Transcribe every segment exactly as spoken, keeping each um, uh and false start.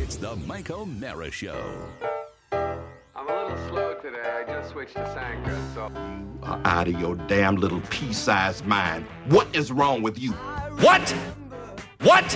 It's the Mike O'Mara Show. I'm a little slow today. I just switched to Sanka, so... You are out of your damn little pea-sized mind. What is wrong with you? What? What?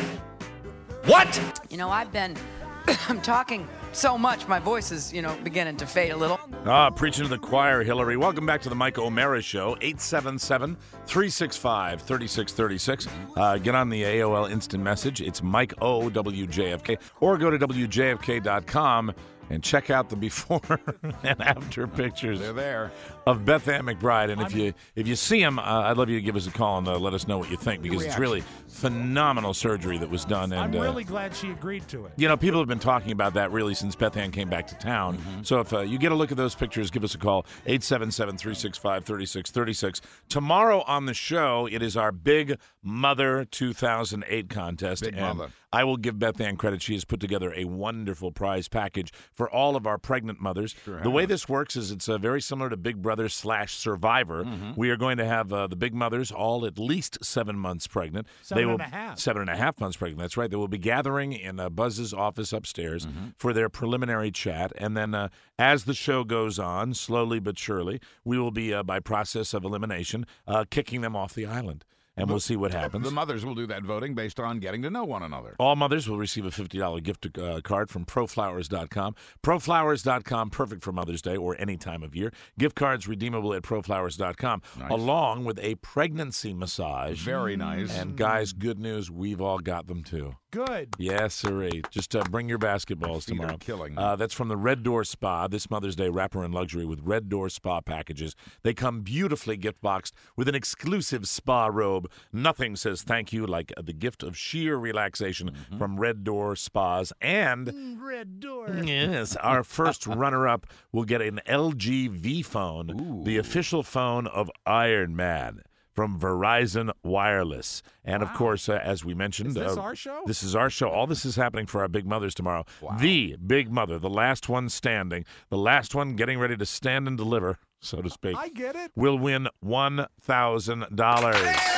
What? You know, I've been... I'm talking so much, my voice is, you know, beginning to fade a little. Ah, preaching to the choir, Hillary. Welcome back to the Mike O'Mara Show, eight seven seven, three six five, three six three six. Uh, get on the A O L instant message. It's Mike O, W J F K. Or go to W J F K dot com and check out the before and after pictures. They're there. Of Beth Ann McBride. And if you if you see them, uh, I'd love you to give us a call and uh, let us know what you think, because it's really phenomenal surgery that was done. And I'm really uh, glad she agreed to it. You know, people have been talking about that really since Beth Ann came back to town. Mm-hmm. So if uh, you get a look at those pictures, give us a call, eight seven seven, three six five, three six three six. Tomorrow on the show, it is our Big Mother two thousand eight contest. Big and Mother. I will give Beth Ann credit. She has put together a wonderful prize package for all of our pregnant mothers. Sure the way has. this works is it's uh, very similar to Big Brother slash Survivor. Mm-hmm. We are going to have uh, the big mothers all at least seven months pregnant. Seven they will, and a half. Seven and a half months pregnant. That's right. They will be gathering in uh, Buzz's office upstairs mm-hmm. for their preliminary chat. And then uh, as the show goes on, slowly but surely, we will be, uh, by process of elimination, uh, kicking them off the island. And we'll see what happens. The mothers will do that voting based on getting to know one another. All mothers will receive a fifty dollars gift uh, card from pro flowers dot com. pro flowers dot com, perfect for Mother's Day or any time of year. Gift cards redeemable at pro flowers dot com, nice. Along with a pregnancy massage. Very nice. And guys, good news, we've all got them too. Good. Yes, sirree. Just uh, bring your basketballs Feet tomorrow. are killing me. Uh, that's from the Red Door Spa. This Mother's Day, wrapper and luxury with Red Door Spa packages. They come beautifully gift boxed with an exclusive spa robe. Nothing says thank you like the gift of sheer relaxation mm-hmm. from Red Door Spas. And mm, Red Door. Yes, our first runner-up will get an L G V phone, Ooh. The official phone of Iron Man. From Verizon Wireless. And, wow. of course, uh, as we mentioned... Is this uh, our show? This is our show. All this is happening for our Big Mothers tomorrow. Wow. The Big Mother, the last one standing, the last one getting ready to stand and deliver, so to speak. I get it. Will win one thousand dollars.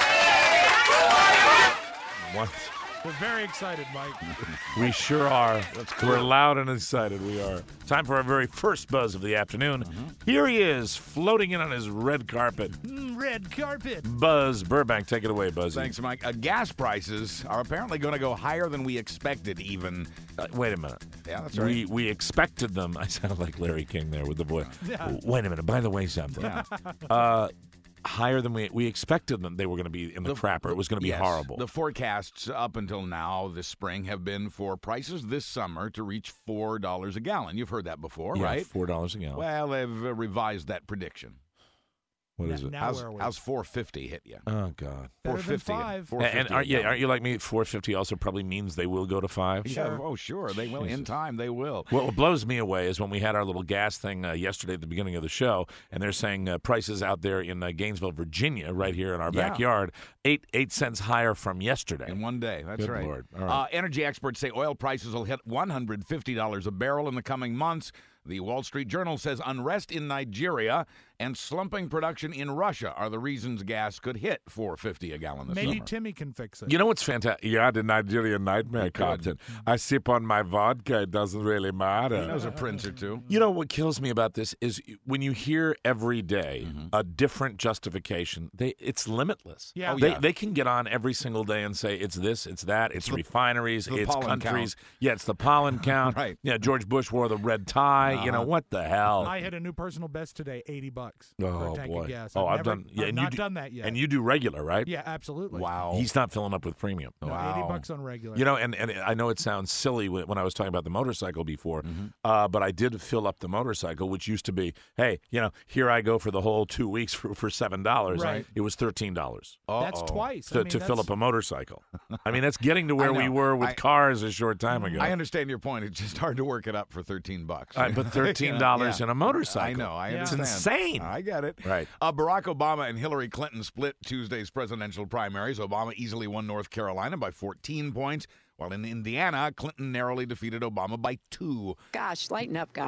One We're very excited, Mike. We sure are. That's cool. We're loud and excited. We are. Time for our very first buzz of the afternoon. Mm-hmm. Here he is, floating in on his red carpet. Mm, red carpet. Buzz Burbank, take it away, Buzzy. Thanks, Mike. Uh, gas prices are apparently going to go higher than we expected, even. Uh, wait a minute. Yeah, that's right. We we expected them. I sound like Larry King there with the voice. Yeah. Wait a minute. By the way, something. Yeah. uh, Higher than we we expected them. They were going to be in the, the crapper. It was going to be yes, horrible. The forecasts up until now this spring have been for prices this summer to reach four dollars a gallon. You've heard that before, yeah, right? four dollars a gallon. Well, they've uh, revised that prediction. What now, is it? Now how's, where are we? how's four fifty hit you? Oh, God. Better than five. four fifty and aren't, yeah, aren't you like me? four fifty also probably means they will go to five. Yeah, Sure. oh, sure. They will. In time, they will. Well, what blows me away is when we had our little gas thing uh, yesterday at the beginning of the show, and they're saying uh, prices out there in uh, Gainesville, Virginia, right here in our yeah. backyard, eight eight cents higher from yesterday. In one day. That's Good right. Lord. All right. Uh, energy experts say oil prices will hit one hundred fifty dollars a barrel in the coming months. The Wall Street Journal says unrest in Nigeria and slumping production in Russia are the reasons gas could hit four fifty a gallon this Maybe summer. Timmy can fix it. You know what's fantastic? Yeah, the Nigerian nightmare, Captain. I sip on my vodka. It doesn't really matter. He knows a prince or two. You know what kills me about this is when you hear every day Mm-hmm. a different justification. They it's limitless. Yeah. Oh, they yeah. they can get on every single day and say it's this, it's that, it's, the- refineries, the it's pollen countries. count. Yeah, it's the pollen count. Right. Yeah, George Bush wore the red tie. Uh-huh. You know what the hell? I hit a new personal best today, eighty bucks for oh a tank boy. of gas. Oh, I've, I've never, done. Yeah, I've and not you do, done that yet. And you do regular, right? Yeah, absolutely. Wow. He's not filling up with premium. No, Wow. eighty bucks on regular. You know, and, and I know it sounds silly when when I was talking about the motorcycle before, Mm-hmm. uh, but I did fill up the motorcycle, which used to be, hey, you know, here I go for the whole two weeks for, for seven dollars. Right. It was thirteen dollars That's Uh-oh. twice. to, I mean, to fill that's- up a motorcycle. I mean, that's getting to where I we know. were with I- cars a short time ago. I understand your point. It's just hard to work it up for thirteen bucks. I put thirteen dollars Yeah. in a motorcycle. I know. I Yeah. It's understand. insane. I get it. Right. Uh, Barack Obama and Hillary Clinton split Tuesday's presidential primaries. Obama easily won North Carolina by fourteen points, while in Indiana, Clinton narrowly defeated Obama by two. Gosh, lighten up, guys.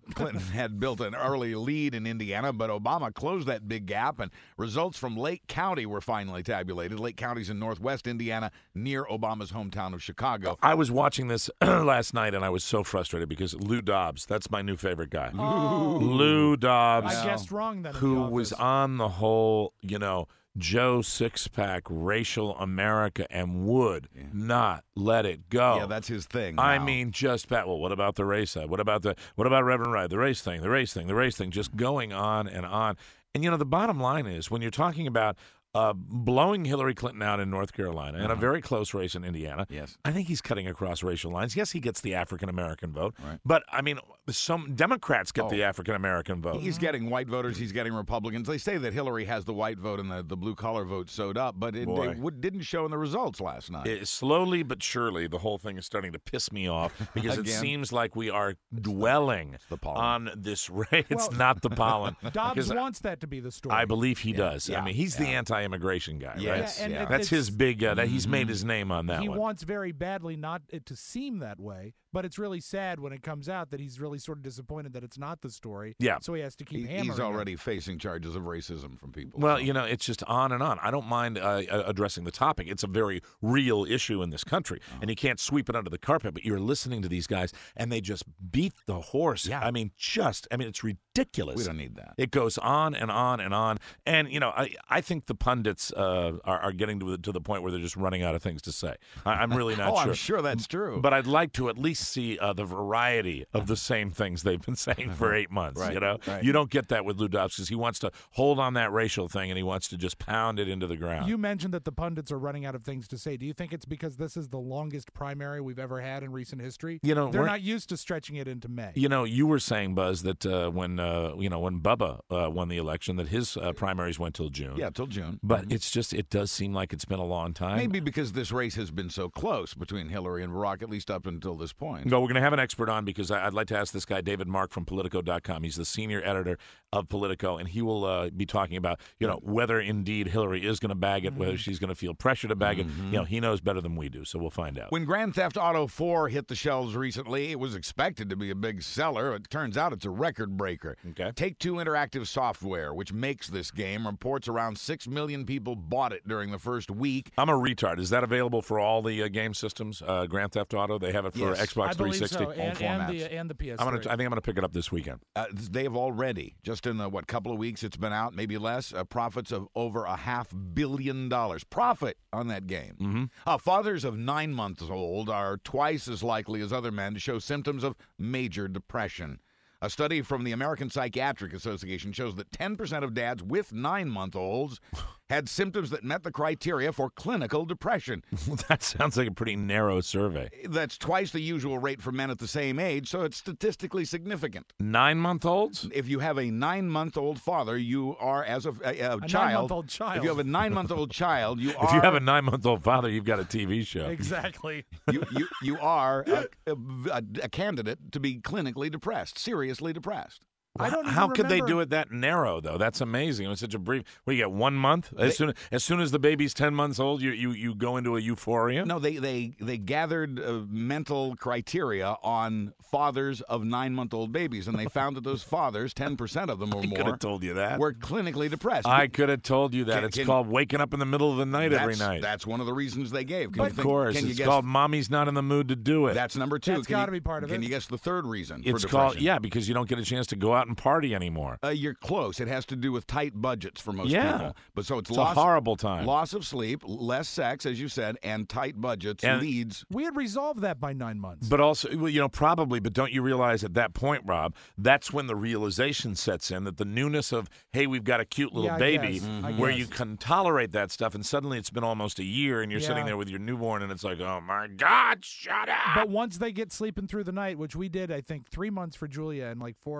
Clinton had built an early lead in Indiana, but Obama closed that big gap, and results from Lake County were finally tabulated. Lake County's in northwest Indiana, near Obama's hometown of Chicago. I was watching this last night, and I was so frustrated because Lou Dobbs, that's my new favorite guy. Oh. Lou Dobbs, I guessed wrong then. in who the was office. on the whole, you know, Joe Sixpack, racial America, and would Yeah. not let it go. Yeah, that's his thing. I now. mean, just that. Well, what about the race side? What about the? What about Reverend Wright? The race thing, the race thing, the race thing. Just going on and on. And you know, the bottom line is when you're talking about uh, blowing Hillary Clinton out in North Carolina in Uh-huh. a very close race in Indiana, Yes. I think he's cutting across racial lines. Yes, he gets the African American vote, Right. but I mean, some Democrats get Oh. the African American vote. He's getting white voters. He's getting Republicans. They say that Hillary has the white vote and the, the blue-collar vote sewed up, but it, Boy. it would, didn't show in the results last night. It- slowly but surely, the whole thing is starting to piss me off because it Again? seems like we are dwelling the pollen. on this race. It's Well, not the pollen. Dobbs Because wants that to be the story. I believe he does. yeah, I mean, he's the yeah. anti-immigration guy, Yes, right? Yeah, and yeah. it- That's his it's- big. Uh, that he's Mm-hmm. made his name on that he one. wants very badly not it to seem that way, but it's really sad when it comes out that he's really sort of disappointed that it's not the story. Yeah. So he has to keep He- hammering he's it. already facing charges of racism from people. Well, so. you know, it's just on and on. I don't mind uh, uh, addressing the topic. It's a very real issue in this country, Uh-huh. and you can't sweep it under the carpet. But you're listening to these guys, and they just beat the horse. Yeah. I mean, just, I mean, it's ridiculous. we don't need that. It goes on and on and on. And, you know, I, I think the pundits uh, are, are getting to the, to the point where they're just running out of things to say. I, I'm really not oh, sure. I'm sure that's true. But I'd like to at least see uh, the variety of the same things they've been saying for eight months. Right, You know, right. you don't get that with Lou Dobbs because he wants to hold on that racial thing and he wants to just pound it into the ground. You mentioned that the pundits are running out of things to say. Do you think it's because this is the longest primary we've ever had in recent history? You know, they're we're- not used to stretching it into May. You know, you were saying, Buzz, that uh, when uh, you know when Bubba uh, won the election, that his uh, primaries went till June. yeah, till June. But it's just it does seem like it's been a long time. Maybe because this race has been so close between Hillary and Barack, at least up until this point. No, we're going to have an expert on because I- I'd like to ask this guy, David Mark from Politico dot com. He's the senior editor of Politico, and he will uh, be talking about, you know, whether indeed Hillary is going to bag it, whether she's going to feel pressure to bag it. You know, he knows better than we do, so we'll find out. When Grand Theft Auto four hit the shelves recently, it was expected to be a big seller. It turns out it's a record breaker. Okay. Take-Two Interactive Software, which makes this game, reports around six million people bought it during the first week. I'm a retard. Is that available for all the uh, game systems? Uh, Grand Theft Auto? They have it for Yes. Xbox I believe three sixty. so, and, and formats. the and the P S three. I'm gonna. I think I'm gonna pick it up this weekend. Uh, they have already, just in the, what, couple of weeks it's been out, maybe less, uh, profits of over a half billion dollars. Profit on that game. Mm-hmm. Uh, fathers of nine months old are twice as likely as other men to show symptoms of major depression. A study from the American Psychiatric Association shows that ten percent of dads with nine-month-olds had symptoms that met the criteria for clinical depression. That sounds like a pretty narrow survey. That's twice the usual rate for men at the same age, so it's statistically significant. Nine-month-olds? If you have a nine-month-old father, you are, as a, a, a A child, nine-month-old child. if you have a nine-month-old child, you are, If you have a nine-month-old father, you've got a T V show. Exactly. you, you, you are a, a, a candidate to be clinically depressed, seriously depressed. I don't even How could they remember- do it that narrow, though? That's amazing. It was such a brief. Well, you get one month. As soon as soon as the baby's ten months old, you you, you go into a euphoria. No, they they they gathered uh, mental criteria on fathers of nine-month-old babies, and they found that those fathers, ten percent of them or I could more, have told you that. were clinically depressed. I could have told you that. Can- it's can- called waking up in the middle of the night every that's, night. That's one of the reasons they gave. Can you Of think- course, can you it's guess- called "Mommy's not in the mood to do it." That's number two. That's Can you- gotta be part of Can it. you guess the third reason? it's for called depression? yeah, because you don't get a chance to go out and party anymore. Uh, you're close. It has to do with tight budgets for most Yeah. people. But so it's, It's loss, a horrible time. loss of sleep, less sex, as you said, and tight budgets And- leads. We had resolved that by nine months. But also, well, you know, probably, but don't you realize at that point, Rob, that's when the realization sets in that the newness of, hey, we've got a cute little Yeah, I baby, guess. I where guess. you can tolerate that stuff, and suddenly it's been almost a year, and you're sitting Yeah. there with your newborn, and it's like, oh my God, shut up! But once they get sleeping through the night, which we did, I think, three months for Julia and like four or five for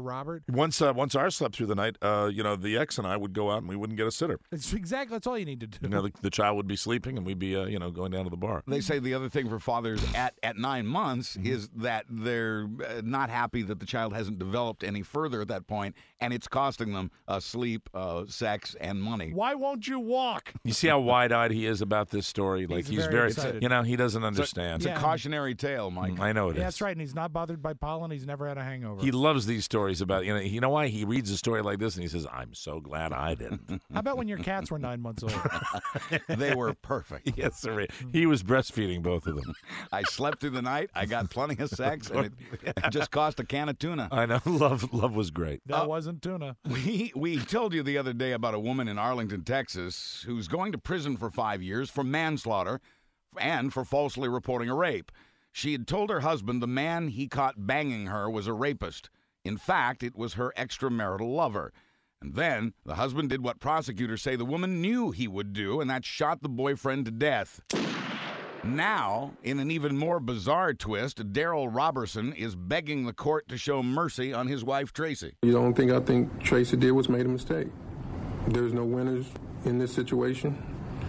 Robert. Once uh, once ours slept through the night, uh, you know, the ex and I would go out and we wouldn't get a sitter. It's exactly that's all you need to do. You know, the, the child would be sleeping and we'd be, uh, you know, going down to the bar. They say the other thing for fathers at, at nine months Mm-hmm. is that they're uh, not happy that the child hasn't developed any further at that point, and it's costing them uh, sleep, uh, sex, and money. Why won't you walk? You see how wide-eyed he is about this story? Like He's he's, very very, excited. you know, he doesn't understand. It's Yeah. a cautionary tale, Mike. Mm, I know it is. Yeah, that's right. And he's not bothered by pollen. He's never had a hangover. He loves these stories about, you know, you know why? He reads a story like this and he says, I'm so glad I didn't. How about when your cats were nine months old? They were perfect. Yes, sir. He was breastfeeding both of them. I slept through the night. I got plenty of sex, and it, it just cost a can of tuna. I know. Love love was great. That wasn't tuna. We we told you the other day about a woman in Arlington, Texas, who's going to prison for five years for manslaughter and for falsely reporting a rape. She had told her husband the man he caught banging her was a rapist. In fact, it was her extramarital lover. And then the husband did what prosecutors say the woman knew he would do, and that shot the boyfriend to death. Now, in an even more bizarre twist, Daryl Robertson is begging the court to show mercy on his wife, Tracy. The only thing I think Tracy did was made a mistake. There's no winners in this situation.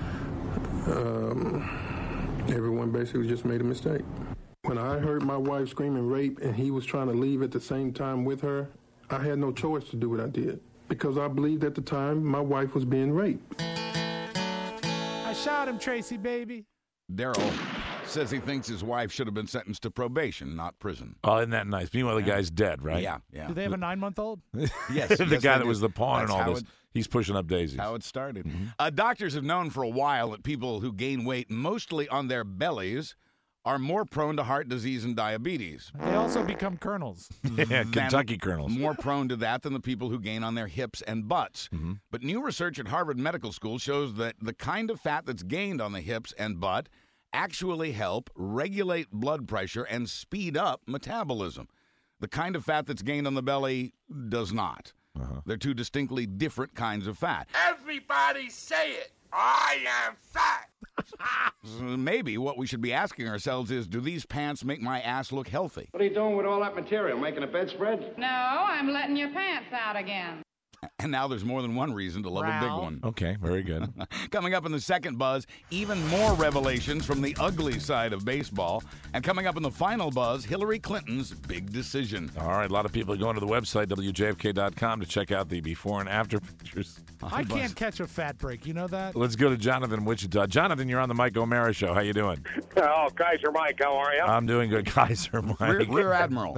Um, everyone basically just made a mistake. When I heard my wife screaming rape and he was trying to leave at the same time with her, I had no choice to do what I did because I believed at the time my wife was being raped. I shot him, Tracy, baby. Daryl says he thinks his wife should have been sentenced to probation, not prison. Oh, isn't that nice? Meanwhile, the guy's dead, right? Yeah, yeah. Do they have a nine-month-old? Yes, the yes, guy they that do. was the pawn and That's all how this. it- He's pushing up daisies. How it started. Mm-hmm. Uh, doctors have known for a while that people who gain weight mostly on their bellies are more prone to heart disease and diabetes. They also become colonels. yeah, Than- Kentucky Colonels. More prone to that than the people who gain on their hips and butts. Mm-hmm. But new research at Harvard Medical School shows that the kind of fat that's gained on the hips and butt actually help regulate blood pressure and speed up metabolism. The kind of fat that's gained on the belly does not. Uh-huh. They're two distinctly different kinds of fat. Everybody say it. I am fat. So maybe what we should be asking ourselves is, do these pants make my ass look healthy? What are you doing with all that material? Making a bedspread? No, I'm letting your pants out again. And now there's more than one reason to love a big Ralph. one. Okay, very good. Coming up in the second buzz, even more revelations from the ugly side of baseball. And coming up in the final buzz, Hillary Clinton's big decision. All right, a lot of people are going to the website, W J F K dot com, to check out the before and after pictures. I can't catch a fat break. You know that? Let's go to Jonathan in Wichita. Jonathan, you're on the Mike O'Mara Show. How you doing? Oh, Kaiser Mike, how are you? I'm doing good. Kaiser Mike. Rear, Rear Admiral.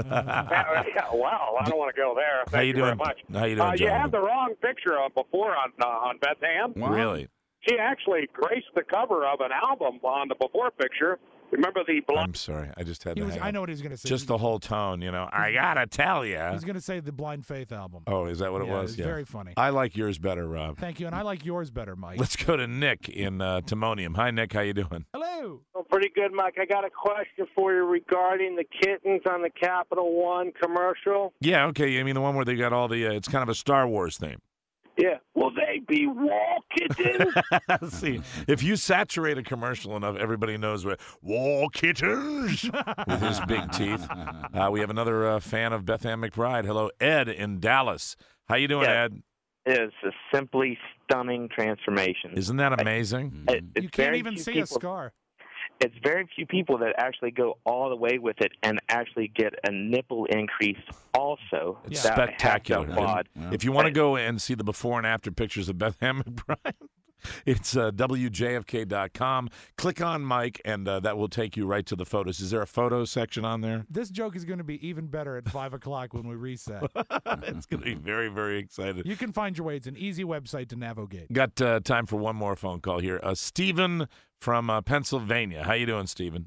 Wow, I don't want to go there. Thank How you you doing? very much. How you doing, uh, you Jonathan? had the wrong picture of before on uh, on Beth Ann. Wow. Really? She actually graced the cover of an album on the before picture. Remember the I'm blind? sorry. I just had He to was, hang I up. know what he's going to say. Just the whole tone, you know. I gotta tell you. He's going to say the Blind Faith album. Oh, is that what it Yeah, was? it's very funny. I like yours better, Rob. Thank you, and I like yours better, Mike. Let's go to Nick in uh, Timonium. Hi, Nick. How you doing? Hello. Oh, pretty good, Mike. I got a question for you regarding the kittens on the Capital One commercial. Yeah, okay. I mean, the one where they got all the, uh, it's kind of a Star Wars theme. Yeah. Will they be wall kittens? See, if you saturate a commercial enough, everybody knows where wall kittens with his big teeth. Uh, we have another uh, fan of Beth Ann McBride. Hello, Ed in Dallas. How you doing, Yeah. Ed? It is a simply stunning transformation. Isn't that amazing? It- it's You can't very even few see people, a scar. It's very few people that actually go all the way with it and actually get a nipple increase also. It's That half spectacular. the quad. And If you want to go and see the before and after pictures of Beth Ann McBride, it's uh, W J F K dot com. Click on Mike, and uh, that will take you right to the photos. Is there a photo section on there? This joke is going to be even better at five o'clock when we reset. It's going to be very, very excited. You can find your way. It's an easy website to navigate. Got uh, time for one more phone call here. Uh, Stephen from uh, Pennsylvania. How you doing, Stephen?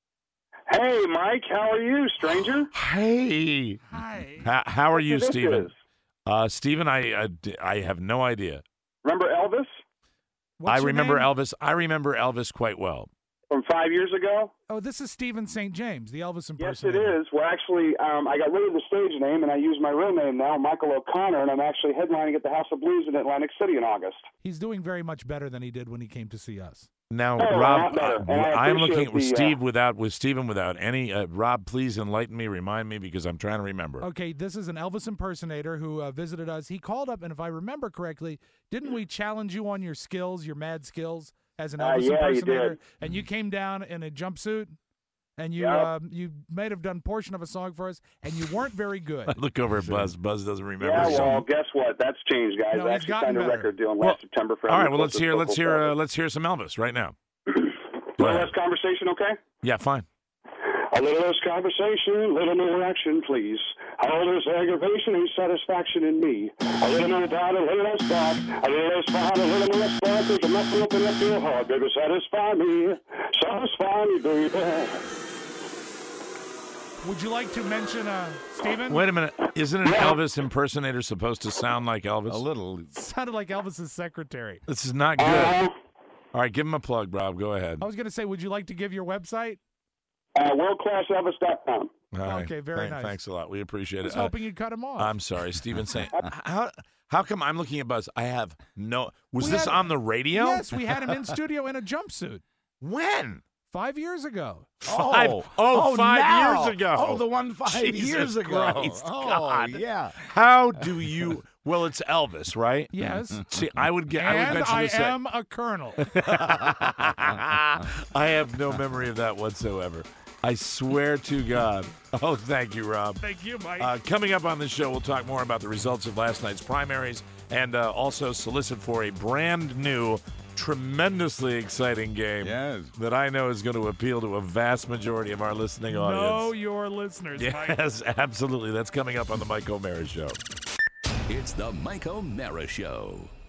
Hey, Mike. How are you, stranger? Hey. Hi. How, how are you, This Stephen? is. Uh, Stephen, I, uh, d- I have no idea. Remember Elvis? What's I your remember name? Elvis. I remember Elvis quite well. From five years ago? Oh, this is Stephen Saint James, the Elvis Yes, it impersonator. is. Well, actually, um, I got rid of the stage name, and I use my real name now, Michael O'Connor, and I'm actually headlining at the House of Blues in Atlantic City in August. He's doing very much better than he did when he came to see us. Now, Oh, a Rob, lot better. uh, And I I'm looking at appreciate with the, uh, Steve without with Stephen without any. Uh, Rob, please enlighten me, remind me, because I'm trying to remember. Okay, this is an Elvis impersonator who uh, visited us. He called up, and if I remember correctly, didn't we challenge you on your skills, your mad skills as an Uh, Elvis yeah, you impersonator? did. And you came down in a jumpsuit, and you Yep. um, you may have done portion of a song for us, and you weren't very good. I look over at Buzz. Buzz doesn't remember. Yeah, well, So- guess what? That's changed, guys. No, I he's actually gotten signed a better. record deal in Well, last September for all right, Elvis well, let's Close hear to let's Vocal hear uh, Service. let's hear some Elvis right now. A little less conversation, okay? Yeah, fine. A little less conversation, a little more action, please. All this aggravation ain't satisfaction in me. A little more doubt, a little less thought, a little less fun, a little more spark. There's enough to open up your heart, baby. Satisfy me, satisfy me, baby. Would you like to mention, uh, Stephen? Wait a minute. Isn't an Elvis impersonator supposed to sound like Elvis? A little. Sounded like Elvis's secretary. This is not good. Uh, All right, give him a plug, Rob. Go ahead. I was going to say, would you like to give your website? uh, world class elvis dot com. All right. Okay, very Thank- nice. Thanks a lot. We appreciate I was it. Uh, hoping you'd cut him off. I'm sorry, Stephen saying how how come I'm looking at Buzz? I have no. Was We this had- on the radio? Yes, we had him in studio in a jumpsuit When? five years ago. Five, Oh, oh, oh, five now. years ago. Oh, the one five Jesus years ago. Christ, Oh, God. yeah. How do you? Well, it's Elvis, right? Yes. See, I would get. I would And venture I to say. am a colonel. I have no memory of that whatsoever. I swear to God. Oh, thank you, Rob. Thank you, Mike. Uh, coming up on the show, we'll talk more about the results of last night's primaries and uh, also solicit for a brand new, tremendously exciting game Yes. that I know is going to appeal to a vast majority of our listening Know audience. your listeners, Mike. Yes, absolutely. That's coming up on the Mike O'Mara Show. It's the Mike O'Mara Show.